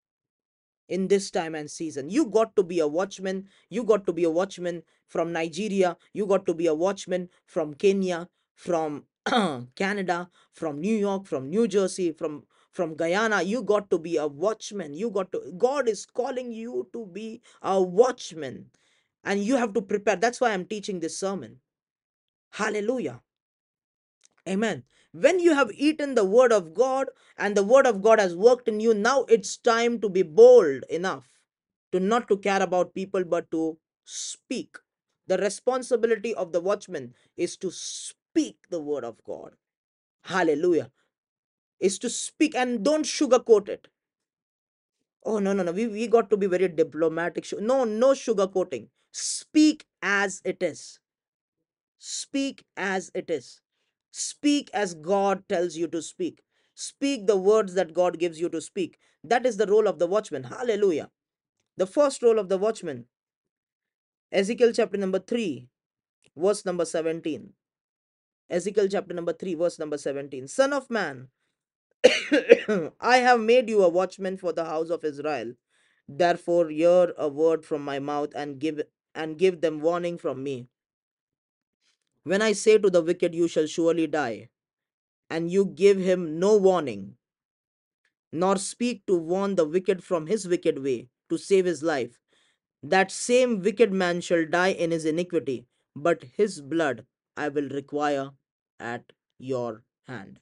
Speaker 1: in this time and season. You got to be a watchman. You got to be a watchman from Nigeria. You got to be a watchman from Kenya, from Canada, from New York, from New Jersey, from from Guyana. You got to be a watchman. You got to. God is calling you to be a watchman, and you have to prepare. That's why I'm teaching this sermon. Hallelujah. Amen. When you have eaten the word of God and the word of God has worked in you, now it's time to be bold enough to not to care about people, but to speak. The responsibility of the watchman is to speak the word of God. Hallelujah. Is to speak, and don't sugarcoat it. Oh, no, no, no. We, we got to be very diplomatic. No, no sugarcoating. Speak as it is. Speak as it is. Speak as God tells you to speak. Speak the words that God gives you to speak. That is the role of the watchman. Hallelujah. The first role of the watchman, Ezekiel chapter number three, verse number seventeen. Ezekiel chapter number three, verse number seventeen. Son of man, I have made you a watchman for the house of Israel. Therefore hear a word from my mouth, and give and give them warning from me. When I say to the wicked, you shall surely die, and you give him no warning, nor speak to warn the wicked from his wicked way, to save his life, that same wicked man shall die in his iniquity, but his blood I will require at your hand.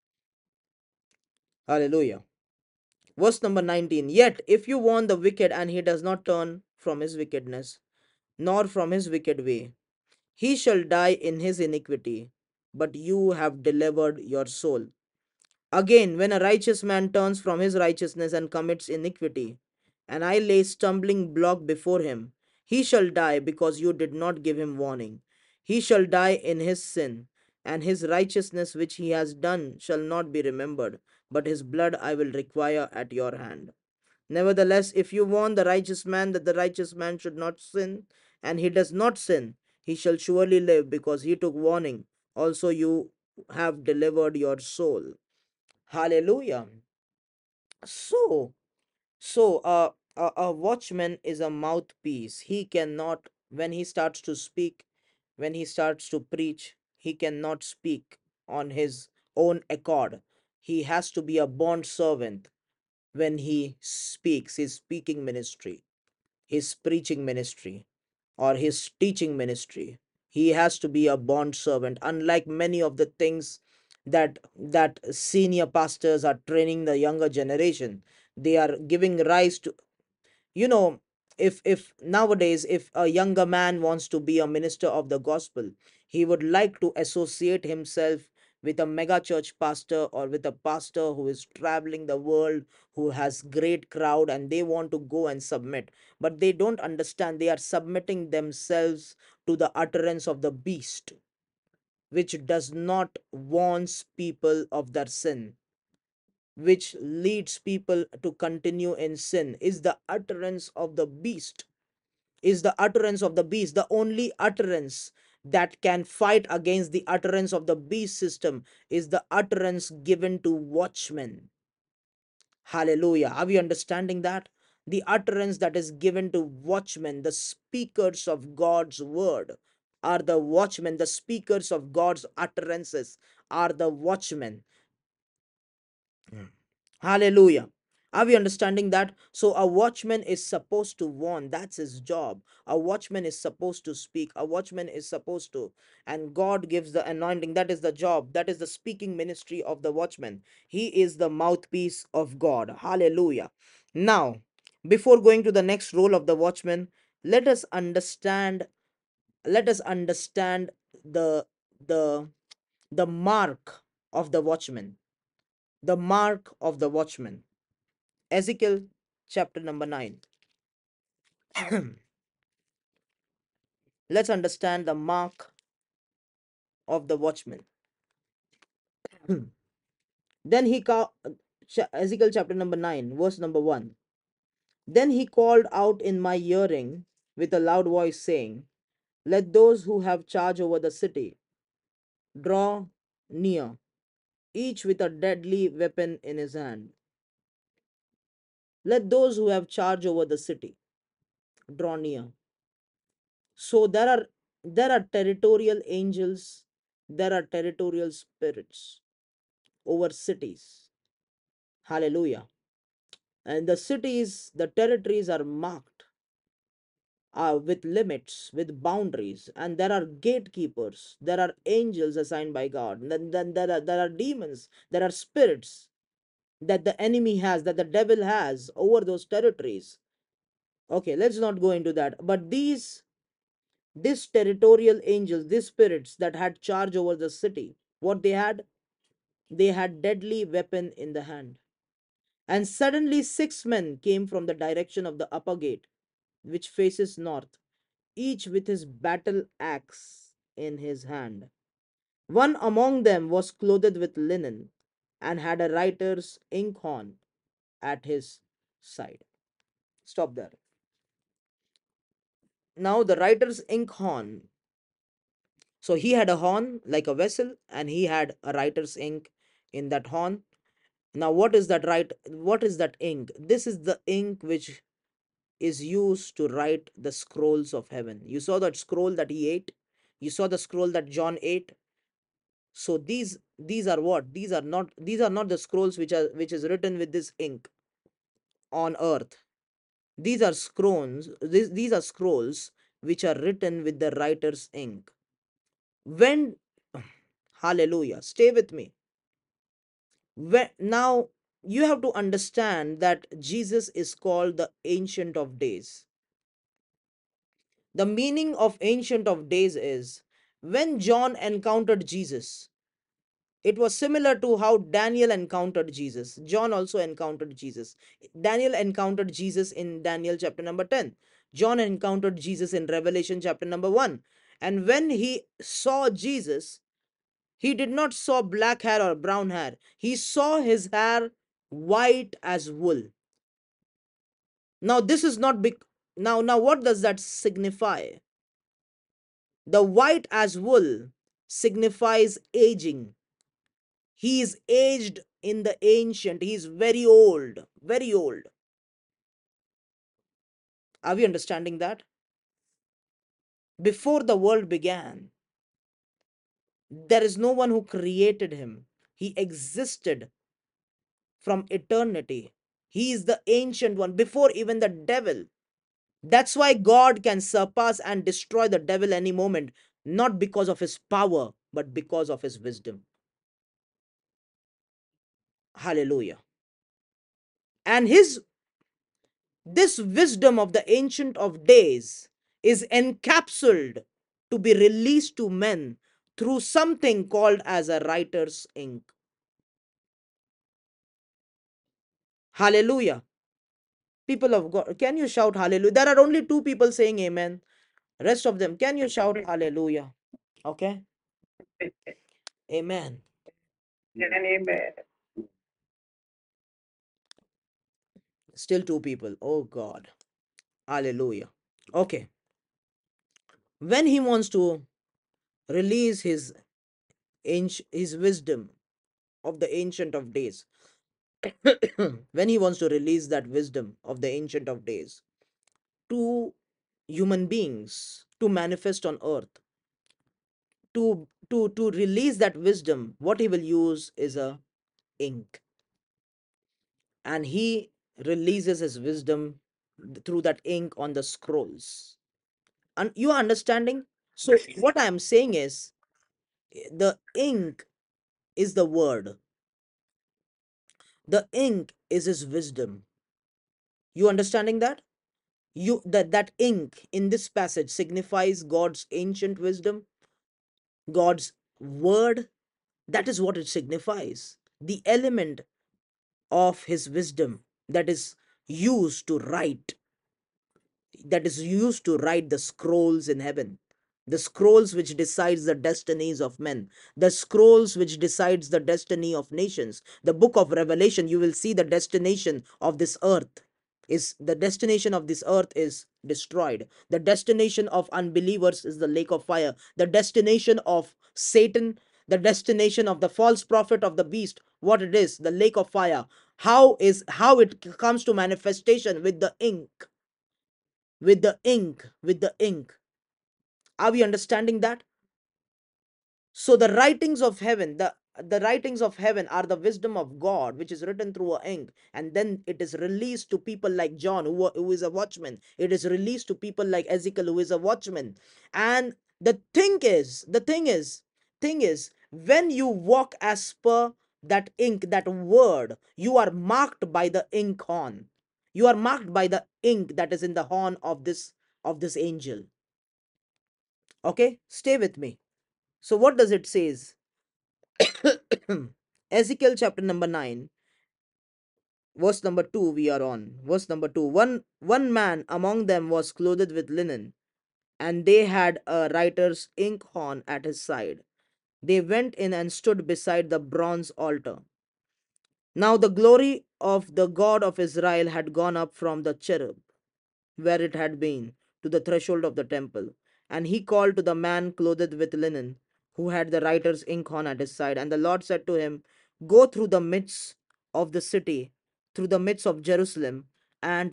Speaker 1: Hallelujah. Verse number nineteen. Yet if you warn the wicked, and he does not turn from his wickedness, nor from his wicked way, he shall die in his iniquity, but you have delivered your soul. Again, when a righteous man turns from his righteousness and commits iniquity, and I lay stumbling block before him, he shall die because you did not give him warning. He shall die in his sin, and his righteousness which he has done shall not be remembered, but his blood I will require at your hand. Nevertheless, if you warn the righteous man that the righteous man should not sin, and he does not sin, he shall surely live because he took warning. Also, you have delivered your soul. Hallelujah. So, so uh, a, a watchman is a mouthpiece. He cannot, when he starts to speak, when he starts to preach, he cannot speak on his own accord. He has to be a bond servant when he speaks, his speaking ministry, his preaching ministry, or his teaching ministry. He has to be a bond servant, unlike many of the things that that senior pastors are training the younger generation. They are giving rise to, you know, if if nowadays, if a younger man wants to be a minister of the gospel, he would like to associate himself with a mega church pastor, or with a pastor who is traveling the world, who has great crowd, and they want to go and submit. But they don't understand, they are submitting themselves to the utterance of the beast, which does not warns people of their sin, which leads people to continue in sin, is the utterance of the beast. Is the utterance of the beast. The only utterance that can fight against the utterance of the beast system is the utterance given to watchmen. Hallelujah. Are we understanding that? The utterance that is given to watchmen, the speakers of God's word, are the watchmen. The speakers of God's utterances are the watchmen. Hallelujah. Are we understanding that? So, a watchman is supposed to warn. That's his job. A watchman is supposed to speak. A watchman is supposed to. And God gives the anointing. That is the job. That is the speaking ministry of the watchman. He is the mouthpiece of God. Hallelujah. Now, before going to the next role of the watchman, let us understand. Let us understand the the the mark of the watchman. The mark of the watchman. Ezekiel chapter number nine. Let's understand the mark of the watchman. Then he called, Ezekiel chapter number nine, verse number one. Then he called out in my hearing with a loud voice, saying, let those who have charge over the city draw near, each with a deadly weapon in his hand. Let those who have charge over the city draw near. So there are there are territorial angels, there are territorial spirits over cities. Hallelujah. And the cities, the territories are marked uh, with limits, with boundaries, and there are gatekeepers, there are angels assigned by God, and then, then there, are, there are demons, there are spirits that the enemy has, that the devil has over those territories. Okay, let's not go into that. But these these territorial angels, these spirits that had charge over the city, what they had? They had deadly weapon in the hand. And suddenly six men came from the direction of the upper gate, which faces north, each with his battle axe in his hand. One among them was clothed with linen and had a writer's inkhorn at his side. Stop there. Now, the writer's inkhorn. So he had a horn like a vessel, and he had a writer's ink in that horn. Now, what is that right? What is that ink? This is the ink which is used to write the scrolls of heaven. You saw that scroll that he ate? You saw the scroll that John ate? So these these are what? These are not these are not the scrolls which are which is written with this ink on earth. These are scrolls, these, these are scrolls which are written with the writer's ink. When hallelujah, stay with me. When, now you have to understand that Jesus is called the Ancient of Days. The meaning of Ancient of Days is when John encountered Jesus, it was similar to how Daniel encountered Jesus. John also encountered Jesus. Daniel encountered Jesus in Daniel chapter number ten. John encountered Jesus in Revelation chapter number one. And when he saw Jesus, he did not saw black hair or brown hair. He saw his hair white as wool. Now this is not big. Now, now what does that signify? The white as wool signifies aging. He is aged in the ancient. He is very old, very old. Are we understanding that? Before the world began, there is no one who created him. He existed from eternity. He is the ancient one before even the devil. That's why God can surpass and destroy the devil any moment, not because of his power, but because of his wisdom. Hallelujah. And his this wisdom of the Ancient of Days is encapsulated to be released to men through something called as a writer's ink. Hallelujah. People of God, can you shout hallelujah? There are only two people saying amen. Rest of them, can you shout hallelujah? Okay. Amen.
Speaker 2: And amen.
Speaker 1: Still two people. Oh God. Hallelujah. Okay. When he wants to release his ancient, his wisdom of the Ancient of Days, when he wants to release that wisdom of the Ancient of Days to human beings to manifest on earth, to to to release that wisdom, what he will use is a ink, and he releases his wisdom through that ink on the scrolls. And you are understanding? So what I am saying is the ink is the word. The ink is his wisdom. You understanding that? You that that ink in this passage signifies God's ancient wisdom, God's word. That is what it signifies. The element of his wisdom that is used to write, that is used to write the scrolls in heaven, the scrolls which decides the destinies of men, the scrolls which decides the destiny of nations. The book of Revelation, you will see the destination of this earth is the destination of this earth is destroyed. The destination of unbelievers is the lake of fire. The destination of Satan, the destination of the false prophet of the beast, what it is, the lake of fire. How is how it comes to manifestation with the ink, with the ink, with the ink. Are we understanding that? So the writings of heaven, the the writings of heaven are the wisdom of God, which is written through a ink, and then it is released to people like John, who, wa- who is a watchman. It is released to people like Ezekiel, who is a watchman. And the thing is, the thing is, thing is, when you walk as per that ink, that word, you are marked by the ink horn. You are marked by the ink that is in the horn of this of this angel. Okay, stay with me. So what does it says? Ezekiel chapter number nine, verse number two, we are on. Verse number two. One, one man among them was clothed with linen, and they had a writer's inkhorn at his side. They went in and stood beside the bronze altar. Now the glory of the God of Israel had gone up from the cherub, where it had been, to the threshold of the temple. And he called to the man clothed with linen, who had the writer's inkhorn at his side. And the Lord said to him, Go through the midst of the city, through the midst of Jerusalem, and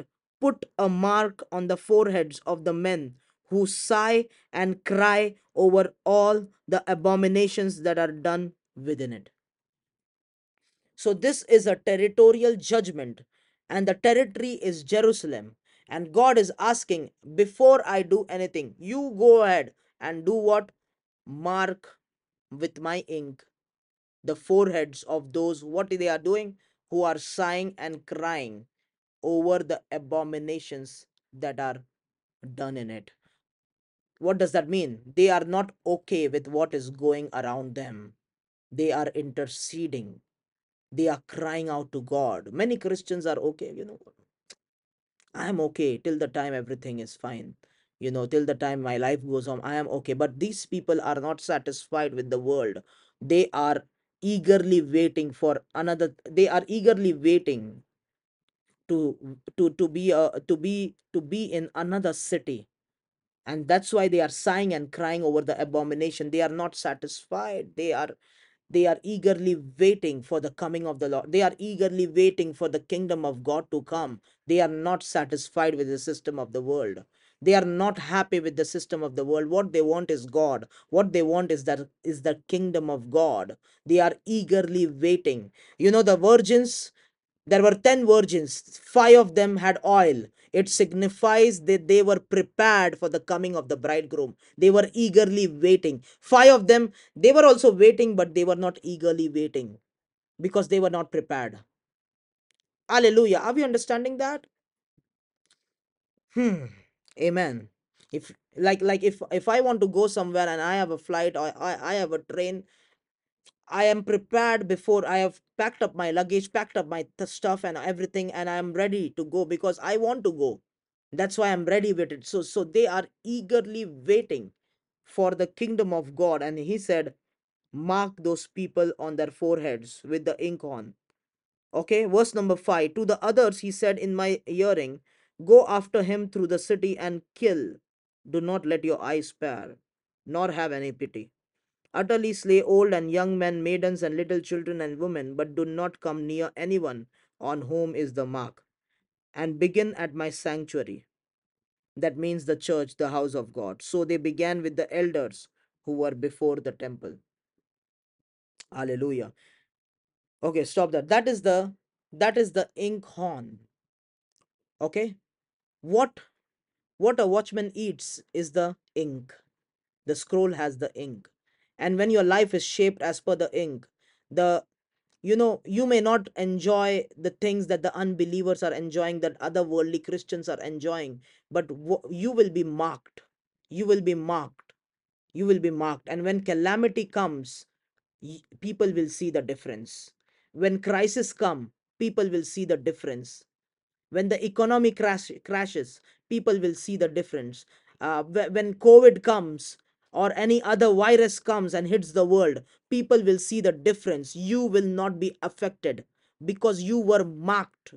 Speaker 1: put a mark on the foreheads of the men who sigh and cry over all the abominations that are done within it. So, this is a territorial judgment, and the territory is Jerusalem. And God is asking, before I do anything, you go ahead and do what? Mark with my ink the foreheads of those, what they are doing, who are sighing and crying over the abominations that are done in it. What does that mean? They are not okay with what is going around them. They are interceding. They are crying out to God. Many Christians are okay, you know, I am okay till the time everything is fine. You know, till the time my life goes on, I am okay. But these people are not satisfied with the world. They are eagerly waiting for another, they are eagerly waiting to to to be a to be to be in another city, and that's why they are sighing and crying over the abomination. They are not satisfied. They are they are eagerly waiting for the coming of the Lord. They are eagerly waiting for the kingdom of God to come. They are not satisfied with the system of the world. They are not happy with the system of the world. What they want is God. What they want is that is the kingdom of God. They are eagerly waiting. You know, the virgins, there were ten virgins, five of them had oil. It signifies that they were prepared for the coming of the bridegroom. They were eagerly waiting. Five of them, they were also waiting, but they were not eagerly waiting because they were not prepared. Hallelujah. Are we understanding that? Hmm. Amen. If like like if if I want to go somewhere and I have a flight, or I, I have a train, I am prepared before I have packed up my luggage, packed up my th- stuff and everything, and I am ready to go because I want to go. That's why I'm ready with it. So, so they are eagerly waiting for the kingdom of God. And he said, mark those people on their foreheads with the ink on. Okay, verse number five. To the others, he said in my hearing, go after him through the city and kill. Do not let your eyes spare, nor have any pity. Utterly slay old and young men, maidens and little children and women, but do not come near anyone on whom is the mark. And begin at my sanctuary. That means the church, the house of God. So they began with the elders who were before the temple. Hallelujah. Okay, stop that. That is the that is the ink horn. Okay. What what a watchman eats is the ink. The scroll has the ink. And when your life is shaped as per the ink, the you know you may not enjoy the things that the unbelievers are enjoying, that other worldly Christians are enjoying, but w- you will be marked. You will be marked. You will be marked. And when calamity comes, y- people will see the difference. When crisis come, people will see the difference. When the economy crash, crashes, people will see the difference. Uh, wh- when COVID comes or any other virus comes and hits the world, people will see the difference. You will not be affected because you were marked.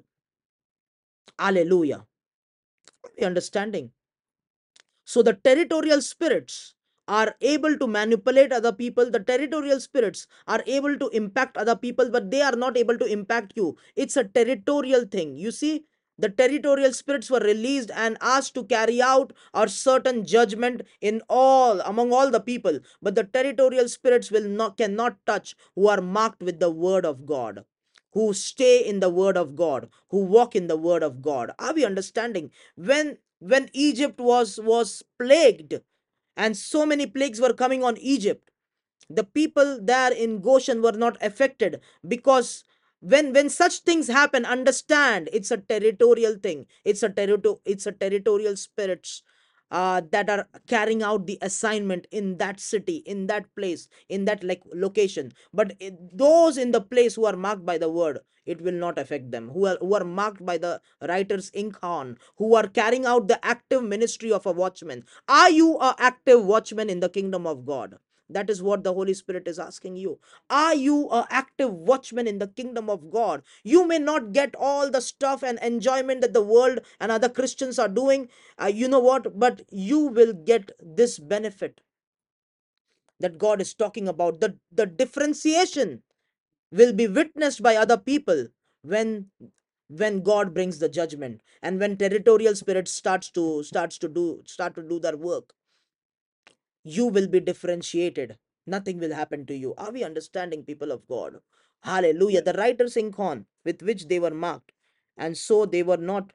Speaker 1: Hallelujah. Are we understanding? So the territorial spirits are able to manipulate other people. The territorial spirits are able to impact other people, but they are not able to impact you. It's a territorial thing. You see, the territorial spirits were released and asked to carry out a certain judgment in all among all the people, but the territorial spirits will not cannot touch who are marked with the word of God, who stay in the word of God, who walk in the word of God. Are we understanding? When when Egypt was was plagued, and so many plagues were coming on Egypt, the people there in Goshen were not affected, because when when such things happen, understand it's a territorial thing. It's a territory it's a territorial spirits uh, that are carrying out the assignment in that city, in that place, in that like location. But it, those in the place who are marked by the word, it will not affect them. Who are who are marked by the writer's ink on, who are carrying out the active ministry of a watchman. Are you a active watchman in the kingdom of God? That is what the Holy Spirit is asking you. Are you a active watchman in the kingdom of God? You may not get all the stuff and enjoyment that the world and other Christians are doing. Uh, you know what? But you will get this benefit that God is talking about. The, the differentiation will be witnessed by other people when when God brings the judgment, and when territorial spirit starts to starts to do start to do their work, you will be differentiated. Nothing will happen to you. Are we understanding, people of God? Hallelujah. The writers ink on with which they were marked, and so they were not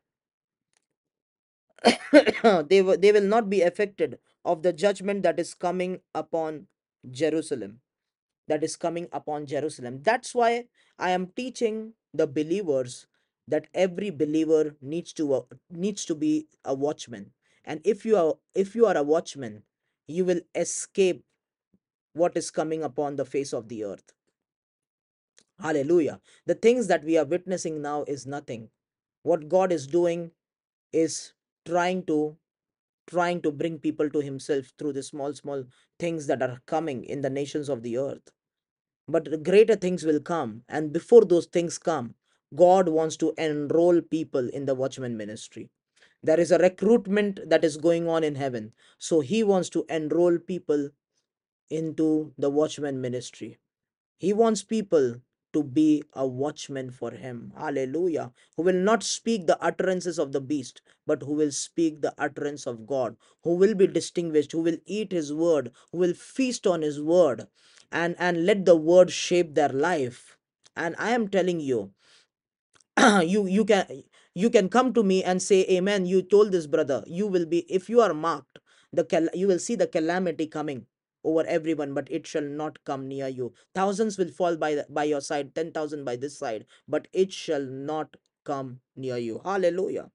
Speaker 1: they were they will not be affected of the judgment that is coming upon Jerusalem. That is coming upon Jerusalem. That's why I am teaching the believers that every believer needs to uh, needs to be a watchman. And if you are if you are a watchman, you will escape what is coming upon the face of the earth. Hallelujah. The things that we are witnessing now is nothing. What God is doing is trying to trying to bring people to himself through the small small things that are coming in the nations of the earth. But the greater things will come, and before those things come, God wants to enroll people in the watchman ministry. There is a recruitment that is going on in heaven, so he wants to enroll people into the watchman ministry. He wants people to be a watchman for him. Hallelujah. Who will not speak the utterances of the beast, but who will speak the utterance of God, who will be distinguished, who will eat his word, who will feast on his word, and, and let the word shape their life. And I am telling you, you you can you can come to me and say, amen, you told this, brother. You will be, if you are marked, the cal- you will see the calamity coming over everyone, but it shall not come near you. Thousands will fall by the, by your side, ten thousand by this side, but it shall not come near you. Hallelujah.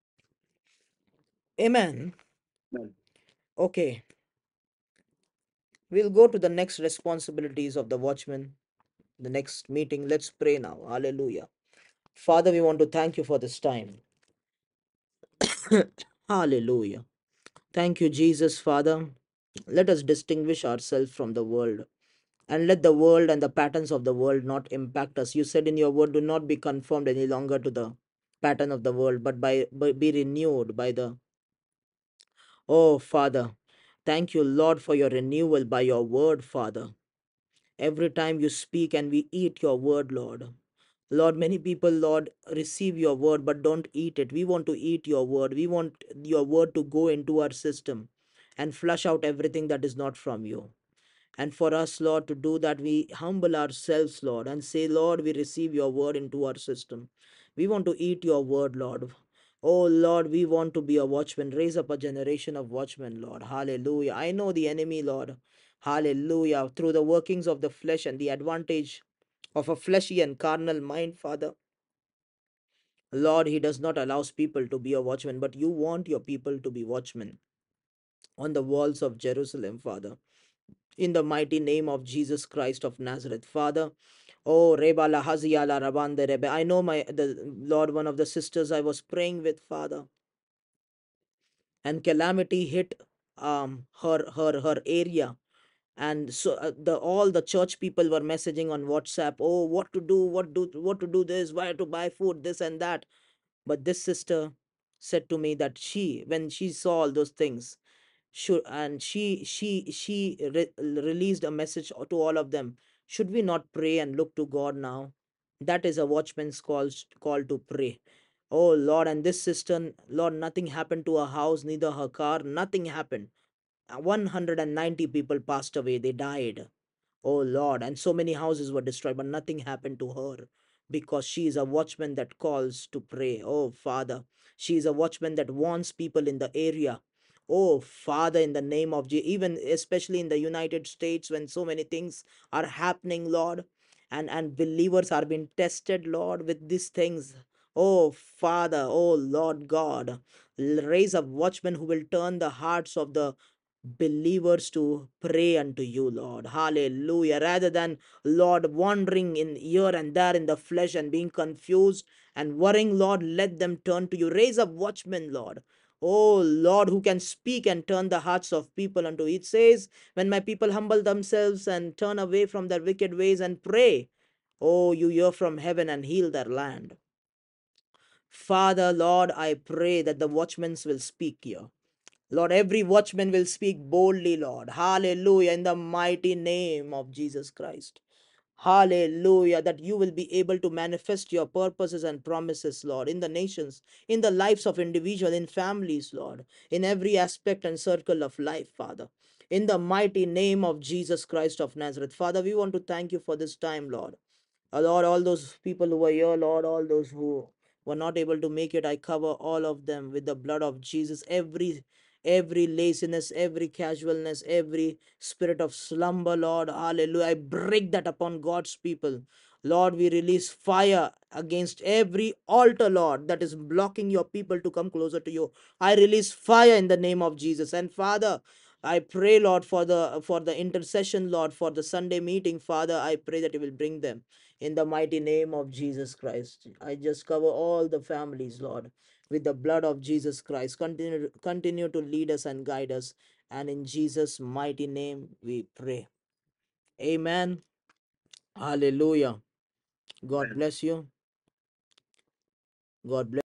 Speaker 1: Amen. Okay, we'll go to the next responsibilities of the watchman, the next meeting. Let's pray now. Hallelujah. Father, we want to thank you for this time. Hallelujah. Thank you, Jesus, Father. Let us distinguish ourselves from the world, and let the world and the patterns of the world not impact us. You said in your word, do not be conformed any longer to the pattern of the world, but by, by be renewed by the, oh Father. Thank you, Lord, for your renewal by your word, Father. Every time you speak and we eat your word, Lord. Lord, many people, Lord, receive your word but don't eat it. We want to eat your word. We want your word to go into our system and flush out everything that is not from you. And for us, Lord, to do that, we humble ourselves, Lord, and say, Lord, we receive your word into our system. We want to eat your word, Lord. Oh, Lord, we want to be a watchman. Raise up a generation of watchmen, Lord. Hallelujah. I know the enemy, Lord. Hallelujah. Through the workings of the flesh and the advantage of a fleshy and carnal mind, Father. Lord, he does not allow people to be a watchman, but you want your people to be watchmen on the walls of Jerusalem, Father. In the mighty name of Jesus Christ of Nazareth, Father. Oh, Reba la Hazia la Rabande Rebe. I know my the Lord, one of the sisters I was praying with, Father, and calamity hit um her her her area, and so uh, the all the church people were messaging on WhatsApp. Oh, what to do? What do what to do? This, where to buy food? This and that. But this sister said to me that she, when she saw all those things, should and she she she re- released a message to all of them. Should we not pray and look to God now? That is a watchman's call call to pray. Oh Lord, and this sister, Lord, nothing happened to her house, neither her car, nothing happened. Uh, one hundred ninety people passed away, they died. Oh Lord, and so many houses were destroyed, but nothing happened to her because she is a watchman that calls to pray. Oh Father, she is a watchman that warns people in the area. Oh Father, in the name of Jesus, even especially in the United States, when so many things are happening, Lord, and and believers are being tested, Lord, with these things. Oh Father, oh Lord God, raise up watchmen who will turn the hearts of the believers to pray unto you, Lord. Hallelujah. Rather than, Lord, wandering in here and there in the flesh and being confused and worrying, Lord, let them turn to you. Raise up watchmen, Lord. Oh Lord, who can speak and turn the hearts of people unto you. It says, when my people humble themselves and turn away from their wicked ways and pray, oh, you hear from heaven and heal their land. Father, Lord, I pray that the watchmen will speak here. Lord, every watchman will speak boldly, Lord. Hallelujah. In the mighty name of Jesus Christ. Hallelujah. That you will be able to manifest your purposes and promises, Lord, in the nations, in the lives of individuals, in families, Lord, in every aspect and circle of life, Father. In the mighty name of Jesus Christ of Nazareth. Father, we want to thank you for this time, Lord. Uh, Lord, all those people who were here, Lord, all those who were not able to make it, I cover all of them with the blood of Jesus. Every every laziness, every casualness, every spirit of slumber, Lord, hallelujah. I break that upon God's people. Lord, we release fire against every altar, Lord, that is blocking your people to come closer to you. I release fire in the name of Jesus. And Father, I pray, Lord, for the for the intercession, Lord, for the Sunday meeting, Father. I pray that you will bring them in the mighty name of Jesus Christ. I just cover all the families, Lord, with the blood of Jesus Christ. Continue, continue to lead us and guide us. And in Jesus' mighty name we pray. Amen. Hallelujah. God bless you. God bless.